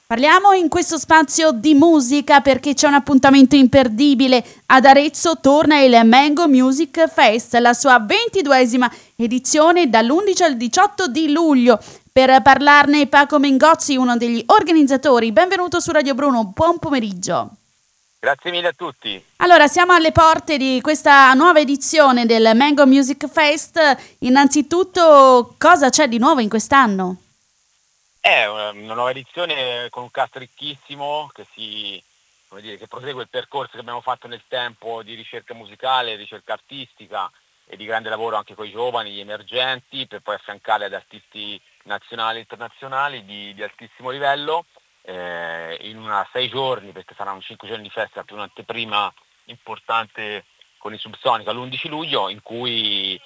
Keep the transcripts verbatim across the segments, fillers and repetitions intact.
Parliamo in questo spazio di musica perché c'è un appuntamento imperdibile. Ad Arezzo torna il Mango Music Fest, la sua ventiduesima edizione dall'undici al diciotto di luglio. Per parlarne Paco Mengozzi, uno degli organizzatori. Benvenuto su Radio Bruno, buon pomeriggio. Grazie mille a tutti. Allora, siamo alle porte di questa nuova edizione del Mango Music Fest. Innanzitutto, cosa c'è di nuovo in quest'anno? È una, una nuova edizione con un cast ricchissimo che si, come dire, che prosegue il percorso che abbiamo fatto nel tempo di ricerca musicale, ricerca artistica e di grande lavoro anche con i giovani, gli emergenti, per poi affiancare ad artisti nazionali e internazionali di, di altissimo livello. Eh, in una sei giorni, perché saranno cinque giorni di festa, più un'anteprima importante con il Subsonica l'undici luglio, in cui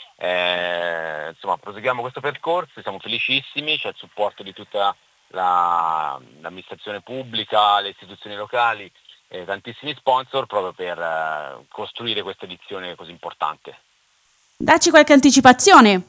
eh, insomma proseguiamo questo percorso, siamo felicissimi, c'è il supporto di tutta la, l'amministrazione pubblica, le istituzioni locali, eh, tantissimi sponsor proprio per eh, costruire questa edizione così importante. Dacci qualche anticipazione.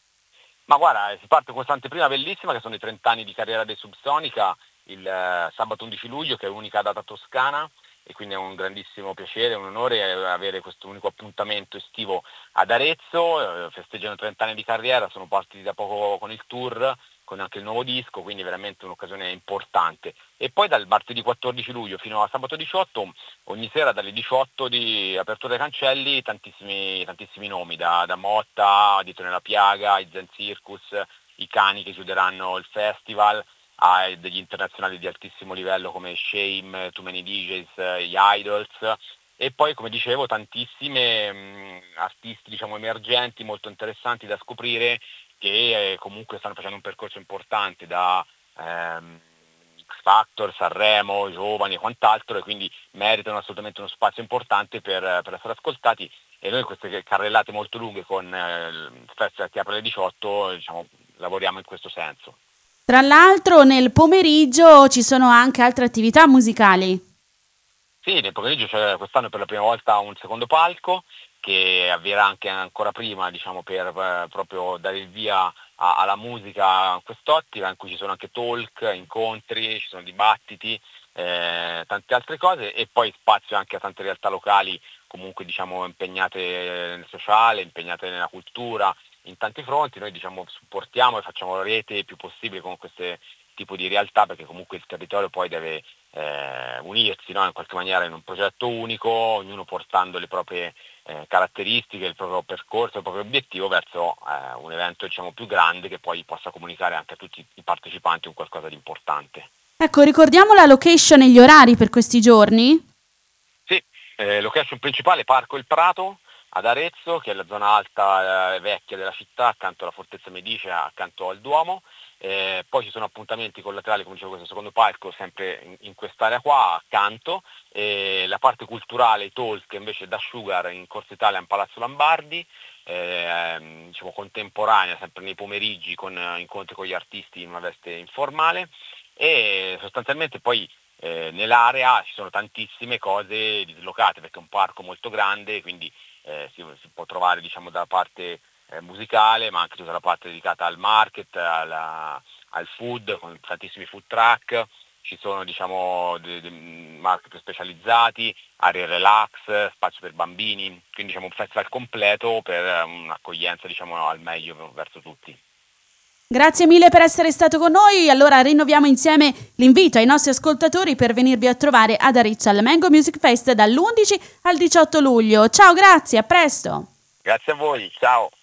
Ma guarda, si parte con questa anteprima bellissima che sono i trenta anni di carriera dei Subsonica, il eh, sabato undici luglio, che è l'unica data toscana, e quindi è un grandissimo piacere, un onore avere questo unico appuntamento estivo ad Arezzo. Eh, festeggiano trenta anni di carriera, sono partiti da poco con il tour, con anche il nuovo disco, quindi veramente un'occasione importante. E poi dal martedì quattordici luglio fino a sabato diciotto, ogni sera dalle diciotto di apertura dei cancelli, tantissimi, tantissimi nomi, da, da Motta, Dito nella Piaga, i Zen Circus, i Cani che chiuderanno il festival, a degli internazionali di altissimo livello come Shame, Too Many D Js, gli Idols, e poi come dicevo tantissime mh, artisti diciamo emergenti molto interessanti da scoprire, che eh, comunque stanno facendo un percorso importante da ehm, X Factor, Sanremo, giovani e quant'altro, e quindi meritano assolutamente uno spazio importante per, per essere ascoltati. E noi queste carrellate molto lunghe con eh, il festival che apre alle diciotto, diciamo, lavoriamo in questo senso. Tra l'altro nel pomeriggio ci sono anche altre attività musicali. Sì, nel pomeriggio c'è quest'anno per la prima volta un secondo palco che avverrà anche ancora prima, diciamo, per eh, proprio dare il via a- alla musica in quest'ottica, in cui ci sono anche talk, incontri, ci sono dibattiti, eh, tante altre cose, e poi spazio anche a tante realtà locali comunque diciamo impegnate nel sociale, impegnate nella cultura, in tanti fronti. Noi diciamo supportiamo e facciamo rete il più possibile con queste tipo di realtà, perché comunque il territorio poi deve eh, unirsi, no? In qualche maniera in un progetto unico, ognuno portando le proprie eh, caratteristiche, il proprio percorso, il proprio obiettivo verso eh, un evento diciamo più grande, che poi possa comunicare anche a tutti i partecipanti un qualcosa di importante. Ecco, ricordiamo la location e gli orari per questi giorni? Sì, eh, location principale Parco Il Prato ad Arezzo, che è la zona alta eh, vecchia della città, accanto alla Fortezza Medicea, accanto al Duomo. Eh, poi ci sono appuntamenti collaterali, come dicevo, questo secondo palco, sempre in, in quest'area qua, accanto. E la parte culturale, i talk, invece da Sugar in Corso Italia in Palazzo Lambardi, eh, diciamo contemporanea, sempre nei pomeriggi, con eh, incontri con gli artisti in una veste informale. E sostanzialmente poi eh, nell'area ci sono tantissime cose dislocate, perché è un parco molto grande, quindi eh, si, si può trovare diciamo dalla parte eh, musicale, ma anche tutta la parte dedicata al market, alla, al food, con tantissimi food truck. Ci sono diciamo dei de market specializzati, aree relax, spazio per bambini, quindi diciamo un festival completo per un'accoglienza diciamo al meglio verso tutti. Grazie mille per essere stato con noi. Allora rinnoviamo insieme l'invito ai nostri ascoltatori per venirvi a trovare ad Arezzo al Mango Music Fest dall'undici al diciotto luglio. Ciao, grazie, a presto. Grazie a voi, ciao.